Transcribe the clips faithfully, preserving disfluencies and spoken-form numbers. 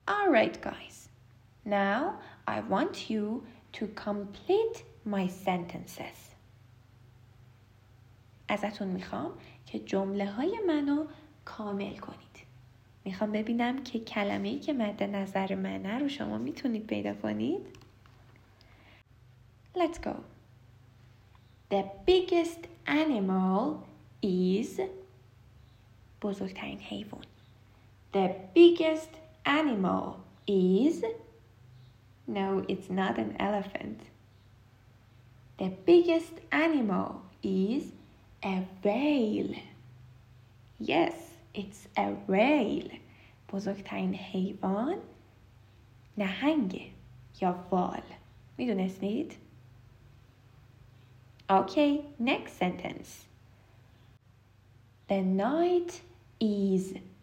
Alright guys, now I want you to complete my sentences. ازتون میخوام که جمله های منو کامل کنید. میخوام ببینم که کلمه‌ای که مد نظر منه رو شما میتونید پیدا کنید. Let's go. The biggest animal is بزرگترین حیوان. The biggest animal is No, it's not an elephant. The biggest animal is a whale. Yes, it's a whale. بزرگترین حیوان نهنگه یا وال. میدونستید؟ Okay, next sentence. The night is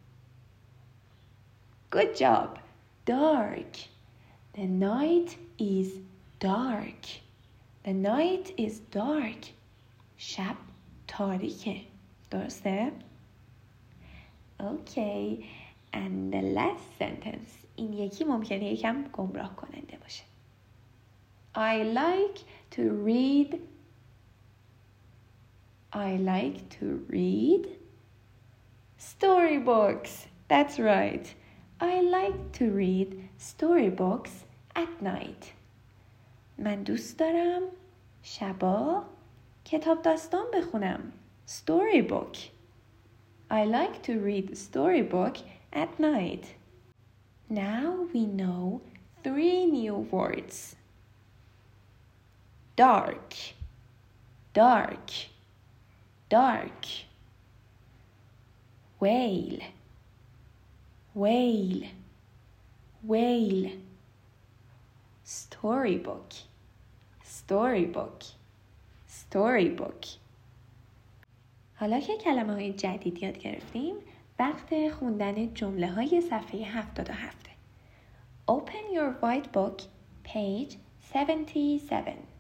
Good job. Dark. The night is dark. The night is dark. شب تاریکه. درسته؟ Okay. And the last sentence. این یکی ممکنه یکم گمراه کننده باشه. I like to read. I like to read storybooks. That's right. I like to read storybooks at night. من دوست دارم شبا کتاب داستان بخونم. Storybook. I like to read storybook at night. Now we know three new words. Dark. Dark. Dark. Whale. Whale. Whale. Storybook. Storybook. Storybook. حالا که کلمه های جدید یاد گرفتیم، وقت خوندن جمله های صفحه هفتاد و هفت. Open your white book, page seventy-seven.